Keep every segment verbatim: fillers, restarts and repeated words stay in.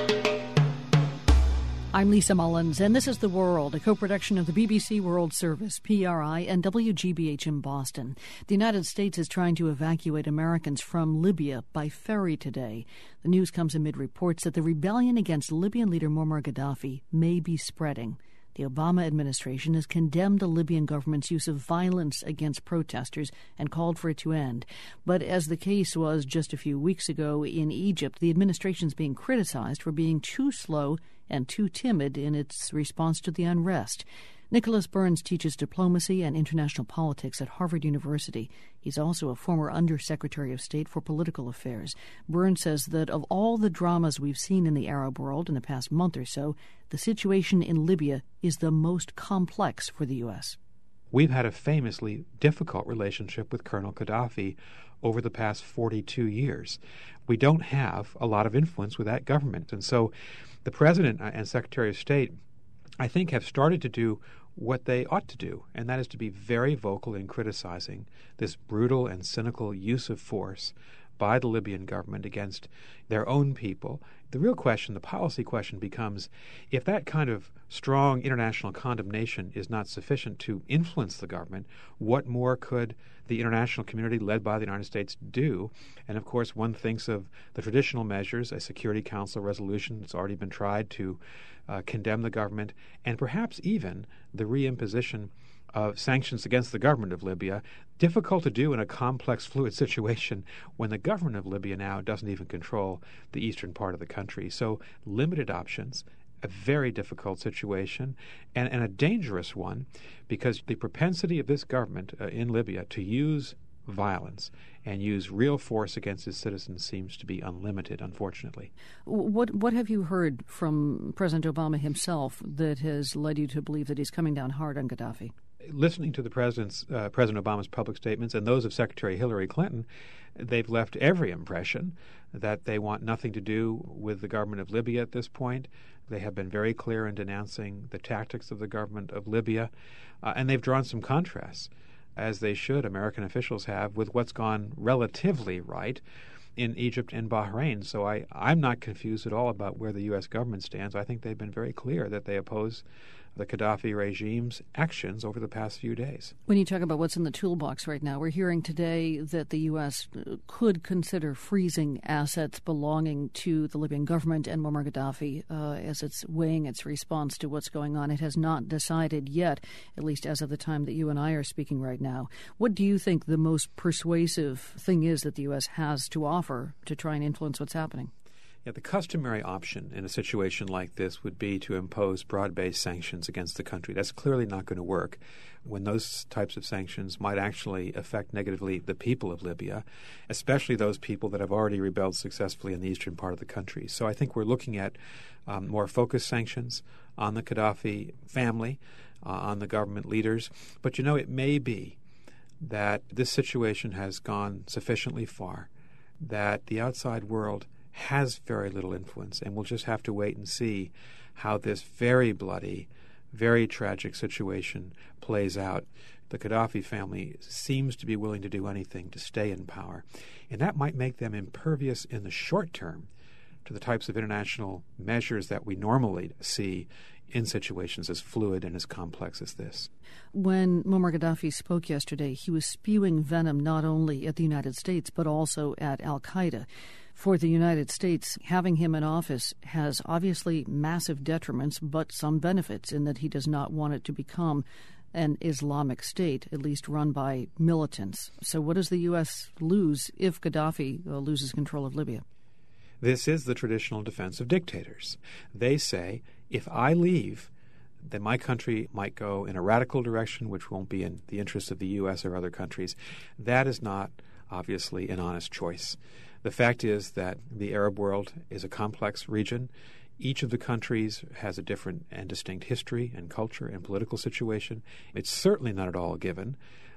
I'm Lisa Mullins, and this is The World, a co-production of the B B C World Service, P R I, and W G B H in Boston. The United States is trying to evacuate Americans from Libya by ferry today. The news comes amid reports that the rebellion against Libyan leader Muammar Gaddafi may be spreading. The Obama administration has condemned the Libyan government's use of violence against protesters and called for it to end. But as the case was just a few weeks ago in Egypt, the administration is being criticized for being too slow and too timid in its response to the unrest. Nicholas Burns teaches diplomacy and international politics at Harvard University. He's also a former Undersecretary of State for Political Affairs. Burns says that of all the dramas we've seen in the Arab world in the past month or so, the situation in Libya is the most complex for the U S. We've had a famously difficult relationship with Colonel Gaddafi over the past forty-two years. We don't have a lot of influence with that government. And so the President and Secretary of State, I think, have started to do what they ought to do, and that is to be very vocal in criticizing this brutal and cynical use of force by the Libyan government against their own people. The real question, the policy question, becomes if that kind of strong international condemnation is not sufficient to influence the government, what more could the international community led by the United States do? And of course, one thinks of the traditional measures, a Security Council resolution that's already been tried to uh, condemn the government, and perhaps even the reimposition of sanctions against the government of Libya, difficult to do in a complex, fluid situation when the government of Libya now doesn't even control the eastern part of the country. So limited options, a very difficult situation, and, and a dangerous one, because the propensity of this government uh, in Libya to use violence and use real force against its citizens seems to be unlimited, unfortunately. What what have you heard from President Obama himself that has led you to believe that he's coming down hard on Gaddafi? Listening to the president's uh, President Obama's public statements and those of Secretary Hillary Clinton, they've left every impression that they want nothing to do with the government of Libya at this point. They have been very clear in denouncing the tactics of the government of Libya, uh, and they've drawn some contrasts, as they should, American officials have, with what's gone relatively right in Egypt and Bahrain. So I, I'm not confused at all about where the U S government stands. I think they've been very clear that they oppose the Gaddafi regime's actions over the past few days. When you talk about what's in the toolbox right now, we're hearing today that the U S could consider freezing assets belonging to the Libyan government and Muammar Gaddafi uh, as it's weighing its response to what's going on. It has not decided yet, at least as of the time that you and I are speaking right now. What do you think the most persuasive thing is that the U S has to offer to try and influence what's happening? Yeah, the customary option in a situation like this would be to impose broad-based sanctions against the country. That's clearly not going to work when those types of sanctions might actually affect negatively the people of Libya, especially those people that have already rebelled successfully in the eastern part of the country. So I think we're looking at um, more focused sanctions on the Gaddafi family, uh, on the government leaders. But, you know, it may be that this situation has gone sufficiently far that the outside world has very little influence, and we'll just have to wait and see how this very bloody, very tragic situation plays out. The Gaddafi family seems to be willing to do anything to stay in power, and that might make them impervious in the short term to the types of international measures that we normally see in situations as fluid and as complex as this. When Muammar Gaddafi spoke yesterday, he was spewing venom not only at the United States but also at al-Qaeda. For the United States, having him in office has obviously massive detriments, but some benefits in that he does not want it to become an Islamic state, at least run by militants. So what does the U S lose if Gaddafi uh, loses control of Libya? This is the traditional defense of dictators. They say, if I leave, then my country might go in a radical direction, which won't be in the interest of the U S or other countries. That is not, obviously, an honest choice. The fact is that the Arab world is a complex region. Each of the countries has a different and distinct history and culture and political situation. It's certainly not at all a given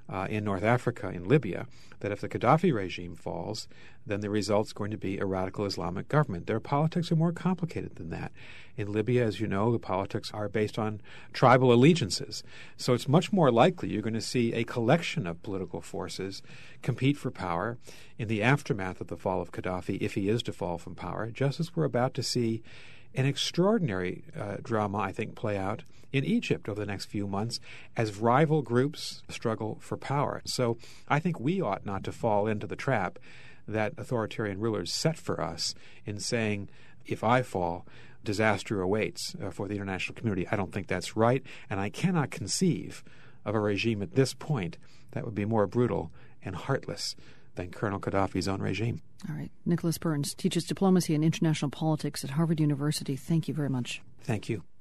uh, in North Africa, in Libya, that if the Gaddafi regime falls, then the result's going to be a radical Islamic government. Their politics are more complicated than that. In Libya, as you know, the politics are based on tribal allegiances. So it's much more likely you're going to see a collection of political forces compete for power in the aftermath of the fall of Gaddafi, if he is to fall from power, just as we're about to see an extraordinary uh, drama, I think, play out in Egypt over the next few months as rival groups struggle for power. So I think we ought not to fall into the trap that authoritarian rulers set for us in saying, if I fall, disaster awaits uh, for the international community. I don't think that's right, and I cannot conceive of a regime at this point that would be more brutal and heartless than Colonel Gaddafi's own regime. All right. Nicholas Burns teaches diplomacy and international politics at Harvard University. Thank you very much. Thank you.